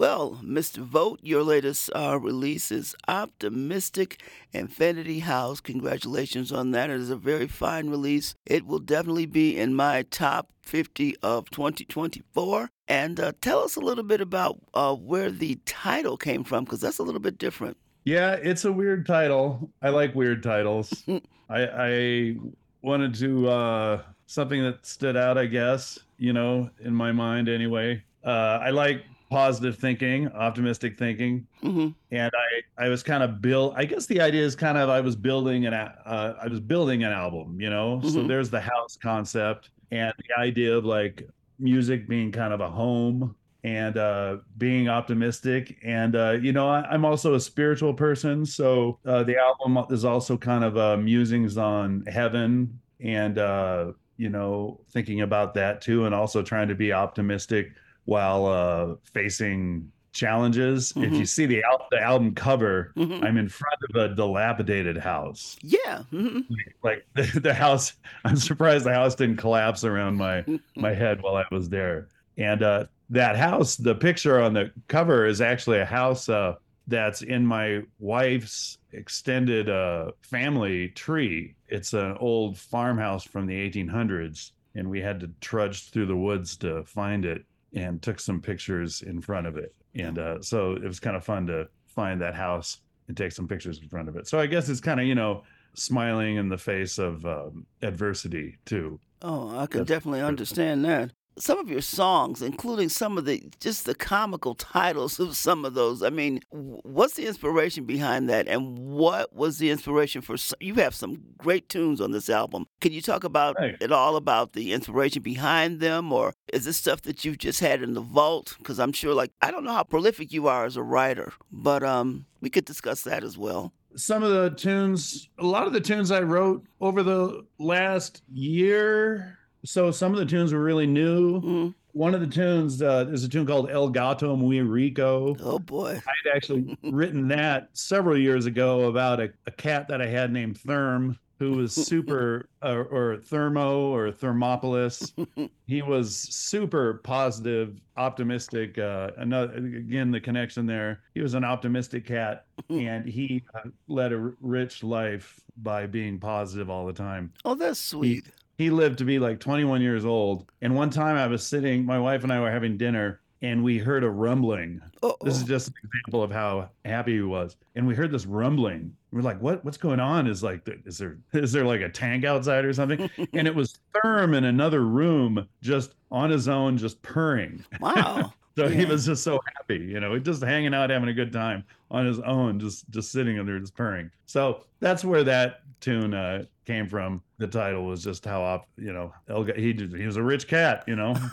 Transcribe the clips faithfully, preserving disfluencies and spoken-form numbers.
Well, mister Vogt, your latest uh, release is Optimistic Infinity House. Congratulations on that. It is a very fine release. It will definitely be in my top fifty of twenty twenty-four. And uh, tell us a little bit about uh, where the title came from, because that's a little bit different. Yeah, it's a weird title. I like weird titles. I, I wanted to uh, something that stood out, I guess, you know, in my mind anyway. Uh, I like positive thinking, optimistic thinking, hmm and I I was kind of build. I guess the idea is kind of I was building an a- uh, I was building an album, you know. So hmm there's the house concept and the idea of like music being kind of a home and uh, being optimistic. And uh, you know, I, I'm also a spiritual person, so uh, the album is also kind of uh, musings on heaven and uh, you know, thinking about that too, and also trying to be optimistic while uh, facing challenges. If hmm you see the, al- the album cover, hmm I'm in front of a dilapidated house. Yeah. hmm Like the, the house, I'm surprised the house didn't collapse around my my head while I was there. And uh, that house, the picture on the cover is actually a house uh, that's in my wife's extended uh, family tree. It's an old farmhouse from the eighteen hundreds, and we had to trudge through the woods to find it and took some pictures in front of it. And uh, so it was kind of fun to find that house and take some pictures in front of it. So I guess it's kind of, you know, smiling in the face of um, adversity too. Oh, I can That's definitely understand that. Some of your songs, including some of the just the comical titles of some of those. I mean, w- what's the inspiration behind that, and what was the inspiration for? s- You have some great tunes on this album. Can you talk about right. it all about the inspiration behind them, or is this stuff that you've just had in the vault? Because I'm sure, like, I don't know how prolific you are as a writer, but um, we could discuss that as well. Some of the tunes, a lot of the tunes I wrote over the last year. So some of the tunes were really new. Mm. One of the tunes uh, is a tune called El Gato Muy Rico. Oh boy. I'd actually written that several years ago about a, a cat that I had named Therm, who was super, uh, or Thermo or Thermopolis. He was super positive, optimistic. Uh, another, again, the connection there. He was an optimistic cat, and he uh, led a r- rich life by being positive all the time. Oh, that's He sweet. he lived to be like twenty-one years old. And one time I was sitting, my wife and I were having dinner, and we heard a rumbling. This is Uh-oh. just an example of how happy he was. And we heard this rumbling. We're like, what what's going on? Is like is there is there like a tank outside or something? And it was Therm in another room, just on his own, just purring. Wow. So he Yeah. was just so happy, you know, just hanging out, having a good time on his own, just just sitting in there, just purring. So that's where that tune uh, came from. The title was just how op, you know, El, he he was a rich cat, you know.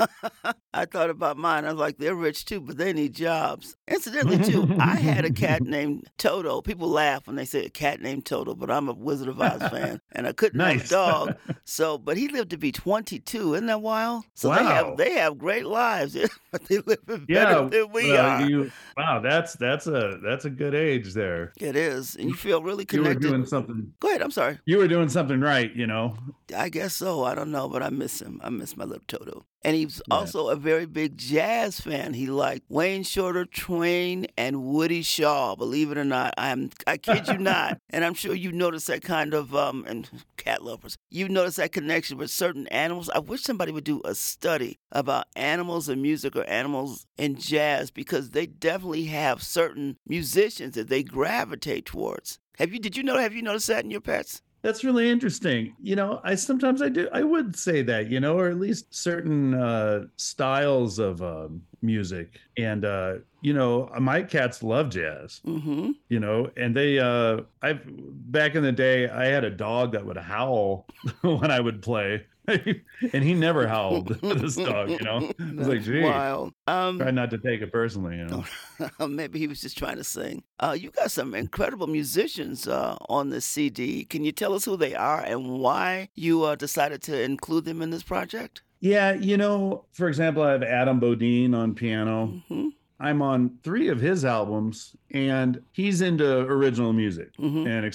I thought about mine. I was like, they're rich too, but they need jobs. Incidentally, too, I had a cat named Toto. People laugh when they say a cat named Toto, but I'm a Wizard of Oz fan, and I couldn't have a Nice. dog. So, but he lived to be twenty-two. Isn't that wild? So they have Wow. they have great lives, but they live better Yeah. than we Uh, are. you wow, that's that's a that's a good age there. It is, and you feel really You were connected. doing something. Go ahead. I'm sorry. You were doing something right, you know. I guess so. I don't know, but I miss him. I miss my little Toto. And he was Yeah. also a very big jazz fan. He liked Wayne Shorter, Twain, and Woody Shaw. Believe it or not, I'm I kid you not. And I'm sure you noticed that kind of um and cat lovers. You notice that connection with certain animals. I wish somebody would do a study about animals and music or animals and jazz because they definitely have certain musicians that they gravitate towards. Have you? Did you know? Have you noticed that in your pets? That's really interesting. You know, I sometimes I do I would say that, you know, or at least certain uh styles of um music. And uh, you know, my cats love jazz, Mm-hmm. you know, and they uh I've back in the day I had a dog that would howl when I would play. And he never howled, this dog, you know. I was like, That's gee, wild. Um, try not to take it personally, you know. maybe he was just trying to sing. Uh, you got some incredible musicians uh, on this C D. Can you tell us who they are and why you uh, decided to include them in this project? Yeah, you know, for example, I have Adam Bodine on piano. Mm-hmm. I'm on three of his albums, and he's into original music Mm-hmm. and exploring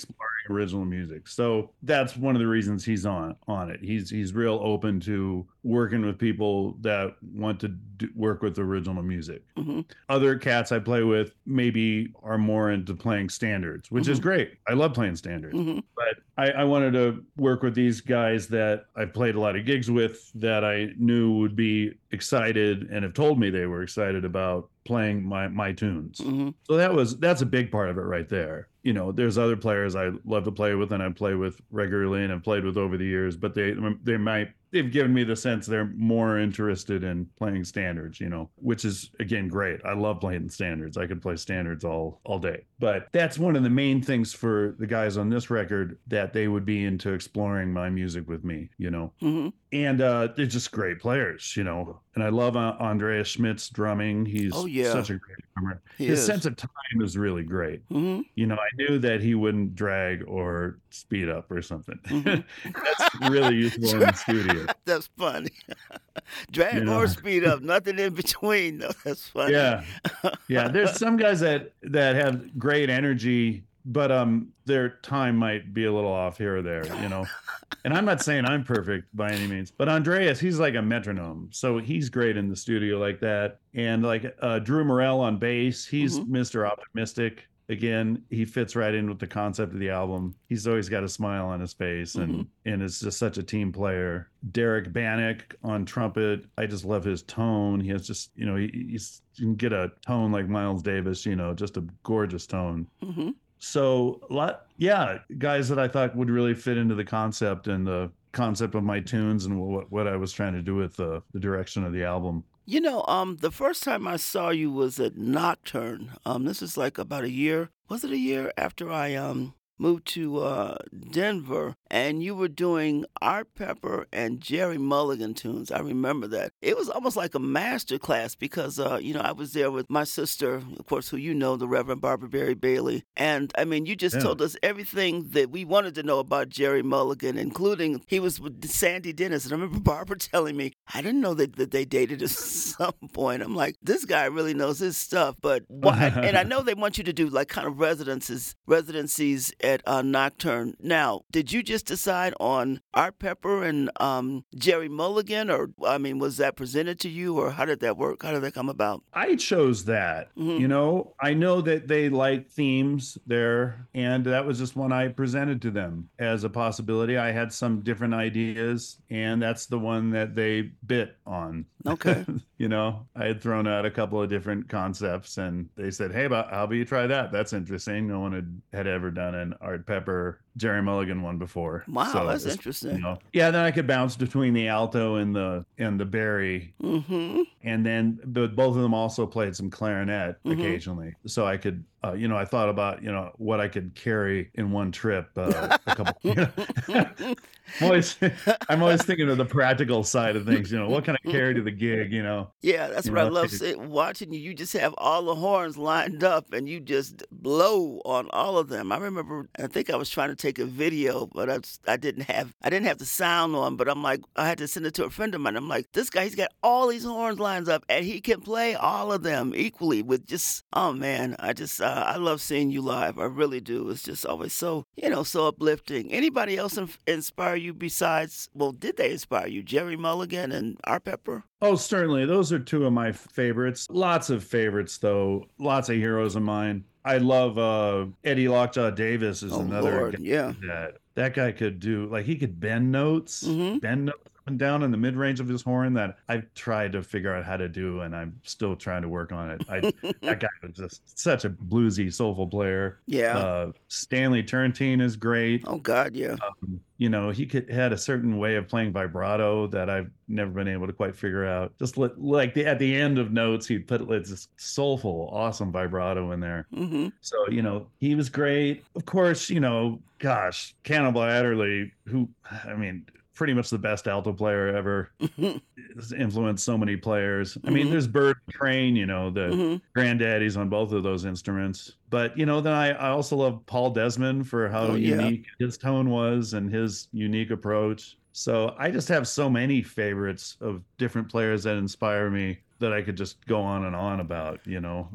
original music. So that's one of the reasons he's on on it. He's he's real open to working with people that want to do, work with original music. Mm-hmm. Other cats I play with maybe are more into playing standards, which mm-hmm. is great. I love playing standards. Mm-hmm. But I, I wanted to work with these guys that I've played a lot of gigs with that I knew would be excited and have told me they were excited about playing my my tunes. Mm-hmm. So that was that's a big part of it right there. You know, there's other players I love to play with and I play with regularly and I've played with over the years, but they they might they've given me the sense they're more interested in playing standards, you know, which is again great. I love playing standards. I could play standards all all day. But that's one of the main things for the guys on this record, that they would be into exploring my music with me, you know. Mm-hmm. And uh, they're just great players, you know. And I love uh, Andreas Schmidt's drumming. He's oh, yeah. such a great drummer. He His is. sense of time is really great. Mm-hmm. You know, I knew that he wouldn't drag or speed up or something. Mm-hmm. That's really useful in the studio. That's funny. Drag You know? or speed up, nothing in between. No, that's funny. Yeah, yeah. There's some guys that that have great energy, but um, their time might be a little off here or there. You know. And I'm not saying I'm perfect by any means, but Andreas, he's like a metronome. So he's great in the studio like that. And like uh, Drew Morell on bass, he's Mm-hmm. Mister Optimistic. Again, he fits right in with the concept of the album. He's always got a smile on his face and, Mm-hmm. and is just such a team player. Derek Bannock on trumpet. I just love his tone. He has just, you know, he, he's, you can get a tone like Miles Davis, you know, just a gorgeous tone. Mm-hmm. So a lot, yeah, guys that I thought would really fit into the concept and the concept of my tunes and what, what I was trying to do with the, the direction of the album. You know, um, the first time I saw you was at Nocturne. Um, this is like about a year. Was it a year after I um moved to uh, Denver, and you were doing Art Pepper and Jerry Mulligan tunes. I remember that. It was almost like a master class because, uh, you know, I was there with my sister, of course, who you know, the Reverend Barbara Berry Bailey. And, I mean, you just Yeah. told us everything that we wanted to know about Jerry Mulligan, including he was with Sandy Dennis. And I remember Barbara telling me, I didn't know that, that they dated at some point. I'm like, this guy really knows his stuff. But why? And I know they want you to do like kind of residences, residencies at uh, Nocturne. Now, did you just decide on Art Pepper and um, Jerry Mulligan, or I mean, was that presented to you, or how did that work? How did that come about? I chose that. Mhm. You know, I know that they like themes there, and that was just one I presented to them as a possibility. I had some different ideas, and that's the one that they bit on. Okay. You know, I had thrown out a couple of different concepts, and they said, "Hey, about how about you try that? That's interesting. No one had, had ever done an Art Pepper, Jerry Mulligan one before." Wow, So that's it's, interesting. You know, yeah, then I could bounce between the alto and the and the Barry, Mm-hmm. and then the, both of them also played some clarinet Mhm. occasionally. So I could, uh, you know, I thought about, you know, what I could carry in one trip. Uh, a couple. You know, I'm always, I'm always thinking of the practical side of things. You know, what can I carry to the gig? You know. Yeah, that's You what I know, love take it- see- watching you. You just have all the horns lined up and you just blow on all of them. I remember, I think I was trying to take a video, but I, just- I didn't have I didn't have the sound on, but I'm like, I had to send it to a friend of mine. I'm like, this guy, he's got all these horns lined up and he can play all of them equally with just, oh man, I just, uh, I love seeing you live. I really do. It's just always so, you know, so uplifting. Anybody else in- inspire you besides, well, did they inspire you? Jerry Mulligan and Art Pepper? Oh, certainly. Those are two of my favorites. Lots of favorites, though. Lots of heroes of mine. I love uh, Eddie Lockjaw Davis is Oh, another Lord, guy yeah. that that guy could do. Like he could bend notes, Mhm. bend notes up and down in the mid range of his horn that I've tried to figure out how to do, and I'm still trying to work on it. I, that guy was just such a bluesy, soulful player. Yeah. Uh, Stanley Turrentine is great. Oh God, yeah. Um, you know, he could had a certain way of playing vibrato that I've never been able to quite figure out. Just li- like the, at the end of notes, he'd put like, this soulful, awesome vibrato in there. Mm-hmm. So, you know, he was great. Of course, you know, gosh, Cannibal Adderley, who, I mean, pretty much the best alto player ever, has influenced so many players. I mean, Mhm. there's Bird Train, you know, the Mm-hmm. granddaddies on both of those instruments. But, you know, then I, I also love Paul Desmond for how Oh, yeah. unique his tone was and his unique approach. So I just have so many favorites of different players that inspire me. that I could just go on and on about, you know.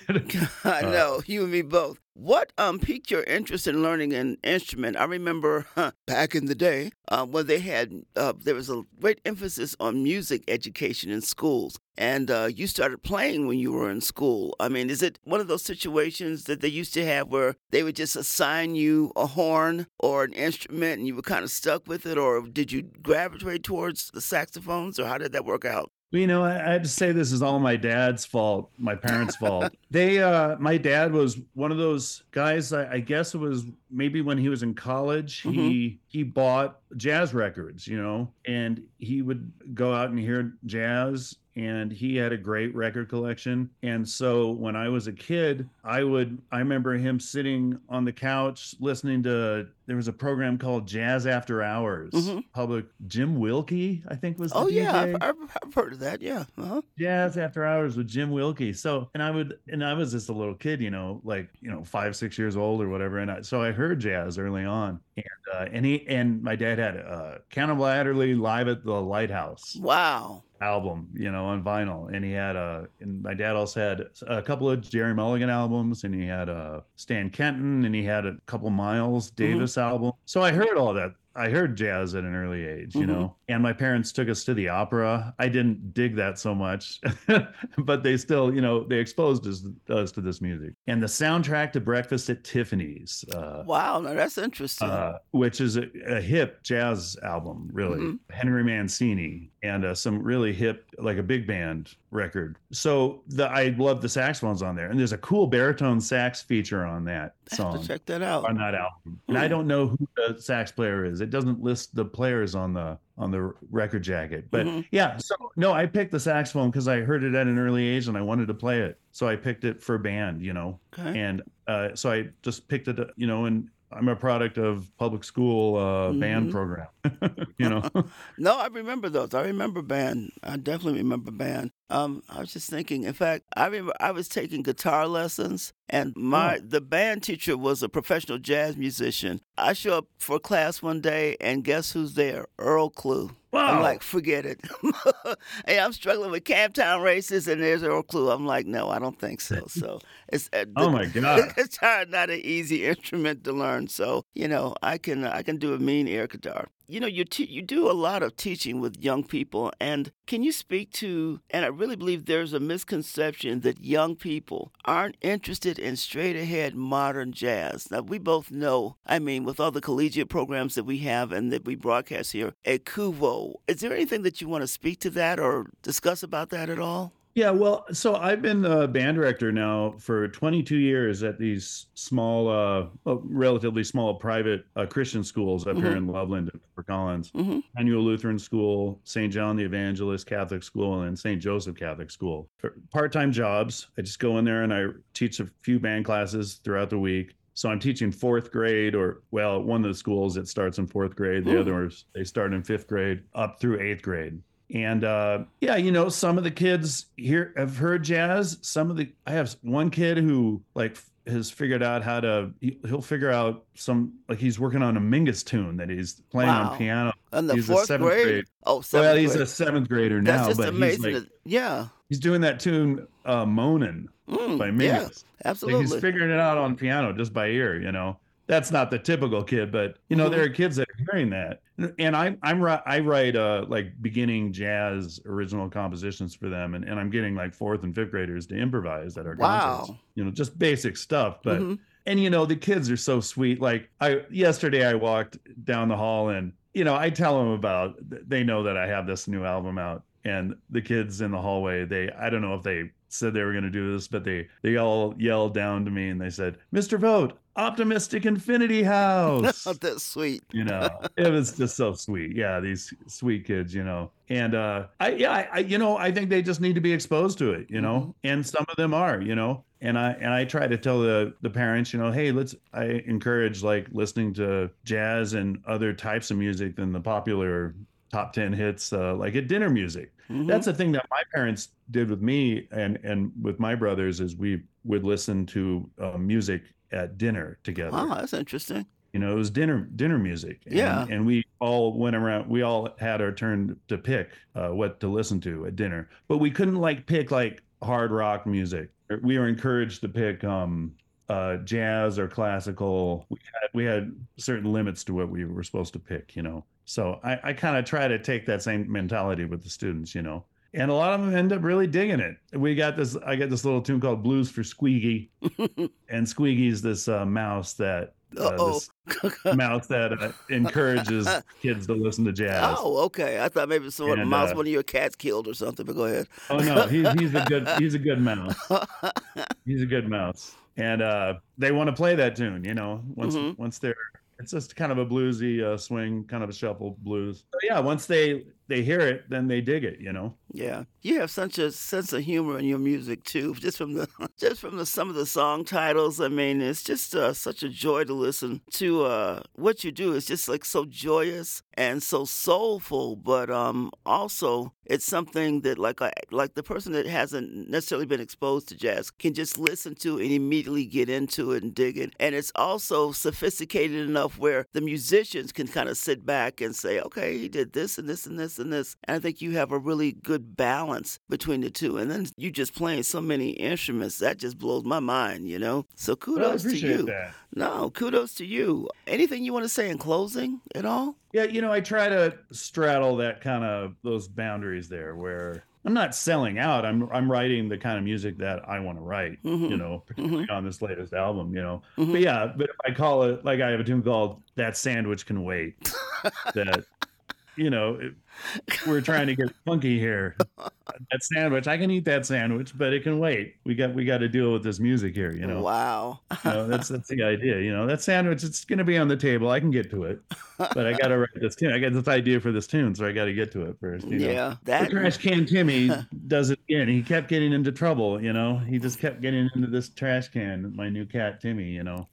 I uh, know, you and me both. What um piqued your interest in learning an instrument? I remember huh, back in the day uh, when they had uh, there was a great emphasis on music education in schools, and uh, you started playing when you were in school. I mean, is it one of those situations that they used to have where they would just assign you a horn or an instrument, and you were kind of stuck with it, or did you gravitate towards the saxophones, or how did that work out? Well, you know, I, I have to say this is all my dad's fault, my parents' fault. They, uh, my dad was one of those guys. I, I guess it was maybe when he was in college, Hmm. he he bought jazz records, you know, and he would go out and hear jazz. And he had a great record collection. And so when I was a kid, I would, I remember him sitting on the couch listening to, there was a program called Jazz After Hours. Hmm. Public, Jim Wilkie, I think was the Oh yeah, I've, D J. I've, I've heard of that. Yeah. Uh-huh. Jazz After Hours with Jim Wilkie. So, and I would, and I was just a little kid, you know, like, you know, five, six years old or whatever. And I, so I heard jazz early on. And, uh, and he, and my dad had uh, Cannibal Adderley Live at the Lighthouse Wow. album, you know, on vinyl. And he had a, and my dad also had a couple of Jerry Mulligan albums, and he had a Stan Kenton, and he had a couple Miles Hmm. Davis albums. So I heard all that. I heard jazz at an early age, you Hmm. know, and my parents took us to the opera. I didn't dig that so much, but they still, you know, they exposed us, us to this music. And the soundtrack to Breakfast at Tiffany's, uh, Wow. Now that's interesting. uh, which is a, a hip jazz album, really. Hmm. Henry Mancini, and uh, some really hip, like a big band record. So the I love the saxophones on there, and there's a cool baritone sax feature on that I have to song, check that out. on that album. And I Hmm. don't know who the sax player is. It doesn't list the players on the on the record jacket. But Hmm. yeah, so no, I picked the saxophone because I heard it at an early age and I wanted to play it. So I picked it for band, you know. Okay. And uh, so I just picked it, you know, and I'm a product of public school uh, band Hmm. program, you know. No, I remember those. I remember band. I definitely remember band. Um, I was just thinking. In fact, I remember I was taking guitar lessons, and Oh, my the band teacher was a professional jazz musician. I show up for class one day, and guess who's there? Earl Klugh. I'm wow. like, forget it. Hey, I'm struggling with Camptown races, and there's Earl Klugh. I'm like, no, I don't think so. So it's uh, Oh the, my the God. guitar is not an easy instrument to learn. So you know, I can I can do a mean air guitar. You know, you te- you do a lot of teaching with young people, and can you speak to? And I really believe there's a misconception that young people aren't interested in straight ahead modern jazz. Now we both know. I mean, with all the collegiate programs that we have and that we broadcast here at Kuvo, is there anything that you want to speak to that or discuss about that at all? Yeah, well, so I've been the band director now for twenty-two years at these small, uh, well, relatively small private uh, Christian schools up here Mm-hmm. in Loveland and Fort Collins. Mm-hmm. Annual Lutheran School, Saint John the Evangelist Catholic School, and Saint Joseph Catholic School. For part-time jobs, I just go in there and I teach a few band classes throughout the week. So I'm teaching fourth grade, or well, one of the schools it starts in fourth grade, the Mm. others they start in fifth grade up through eighth grade. And uh, yeah, you know, some of the kids here have heard jazz. Some of the I have one kid who like has figured out how to he, he'll figure out some like he's working on a Mingus tune that he's playing on Wow. piano. In the He's a fourth seventh grade? grade. Oh, Well, seventh he's grade. a seventh grader That's now, just but he's amazing. like That, yeah. he's doing that tune uh Moanin' by Mm, yeah. Mingus. Like he's Absolutely. figuring it out on piano just by ear, you know. That's not the typical kid, but you know, Mm-hmm. there are kids that are hearing that. And I I'm ri- I write uh like beginning jazz original compositions for them, and, and I'm getting like fourth and fifth graders to improvise at our concerts. Wow. You know, just basic stuff. But Mm-hmm. and you know, the kids are so sweet. Like I yesterday I walked down the hall and you know, I tell them about they know that I have this new album out, and the kids in the hallway, they I don't know if they said they were going to do this, but they they all yelled down to me and they said, "Mister Vogt, Optimistic Infinity House." That's sweet. You know, it was just so sweet. Yeah, these sweet kids, you know. And uh I yeah, I, I you know, I think they just need to be exposed to it, you Mm-hmm. know. And some of them are, you know. And I and I try to tell the the parents, you know, hey, let's I encourage like listening to jazz and other types of music than the popular top ten hits uh, like at dinner music. Mm-hmm. That's the thing that my parents did with me and and with my brothers is we would listen to uh, music at dinner together. Wow, that's interesting. You know, it was dinner dinner music, and Yeah. and we all went around. We all had our turn to pick uh, what to listen to at dinner, but we couldn't like pick like hard rock music. We were encouraged to pick um, uh, jazz or classical. We had we had certain limits to what we were supposed to pick. You know, so I, I kind of try to take that same mentality with the students. You know, and a lot of them end up really digging it. We got this. I got this little tune called "Blues for Squeaky," and Squeaky's this uh, mouse that uh, Uh-oh. this mouse that uh, encourages kids to listen to jazz. Oh, okay. I thought maybe someone And mouse uh, one of your cats killed or something, but go ahead. oh no, he's he's a good he's a good mouse. He's a good mouse, and uh, they want to play that tune. You know, once hmm once they're it's just kind of a bluesy uh, swing, kind of a shuffle blues. So yeah, once they they hear it, then they dig it. You know. Yeah, you have such a sense of humor in your music too. Just from the, just from the some of the song titles. I mean, it's just uh, such a joy to listen to. Uh, what you do is just like so joyous and so soulful, but um, also it's something that like I, like the person that hasn't necessarily been exposed to jazz can just listen to and immediately get into it and dig it. And it's also sophisticated enough where the musicians can kind of sit back and say, okay, he did this and this and this and this. And I think you have a really good balance between the two. And then you just playing so many instruments, that just blows my mind, you know? So Well, I kudos to appreciate you. that. No, kudos to you. Anything you want to say in closing at all? Yeah, you know, I try to straddle that kind of those boundaries there where I'm not selling out. I'm I'm writing the kind of music that I want to write, you Mm-hmm. know, particularly Mm-hmm. on this latest album, you know. Mm-hmm. But yeah, but if I call it like I have a tune called That Sandwich Can Wait, that you know, it, we're trying to get funky here. That sandwich, I can eat that sandwich, but it can wait. We got we got to deal with this music here, you know. Wow. You know, that's that's the idea. You know, that sandwich, it's going to be on the table. I can get to it, but I got to write this tune. I got this idea for this tune, so I got to get to it first. You know, Yeah, the that. trash can Timmy does it again. He kept getting into trouble. You know, he just kept getting into this trash can. My new cat Timmy. You know,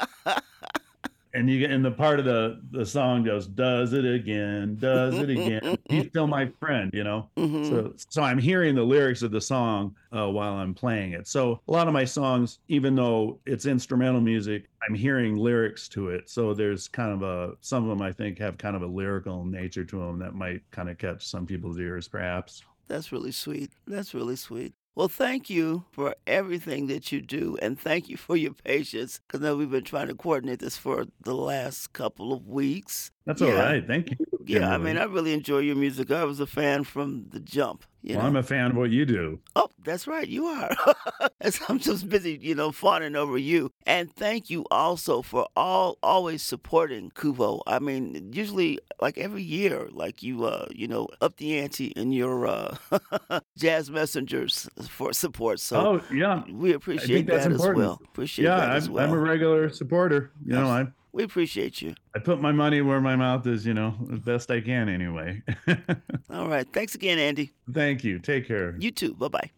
and you get in the part of the the song goes, does it again, does it again. He's still my friend. You know. hmm So, so I'm hearing the lyrics of the song uh, while I'm playing it. So a lot of my songs, even though it's instrumental music, I'm hearing lyrics to it. So there's kind of a, some of them I think have kind of a lyrical nature to them that might kind of catch some people's ears, perhaps. That's really sweet. That's really sweet. Well, thank you for everything that you do, and thank you for your patience, because I know we've been trying to coordinate this for the last couple of weeks. That's all Yeah, right. Thank you, yeah. I mean, Kimberly. I really enjoy your music. I was a fan from the jump. You Well, I'm know. a fan of what you do. Oh, that's right, you are. As I'm just busy, you know, fawning over you. And thank you also for all always supporting Kuvo. I mean, usually like every year, like you uh, you know, up the ante in your uh jazz messengers for support. So Oh, yeah. we I think appreciate that's that as important. well. Appreciate Yeah, that as I'm I'm a well. regular supporter. You know, Yes. I We appreciate you. I put my money where my mouth is, you know, as best I can anyway. All right. Thanks again, Andy. Thank you. Take care. You too. Bye bye.